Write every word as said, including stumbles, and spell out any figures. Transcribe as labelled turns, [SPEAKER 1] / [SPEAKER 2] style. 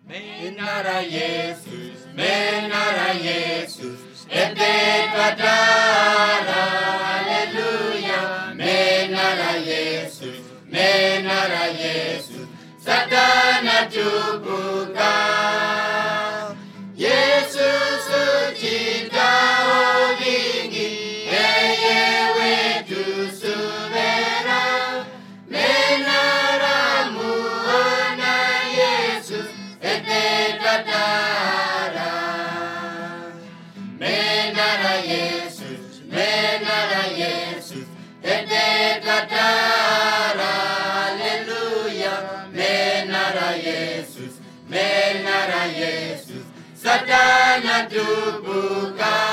[SPEAKER 1] Menara Yesus, menara Yesus, ete kadara, haleluya. Menara Yesus, menara Yesus, Satana tubuka. Yesus ucipta ulingi, yeye wetu suvera. Menara muona Yesus, ete kadara. Menara Yesus, menara Yesus, ete kadara, haleluya. Menara Yesus, menara Yesus, Satana tubuka.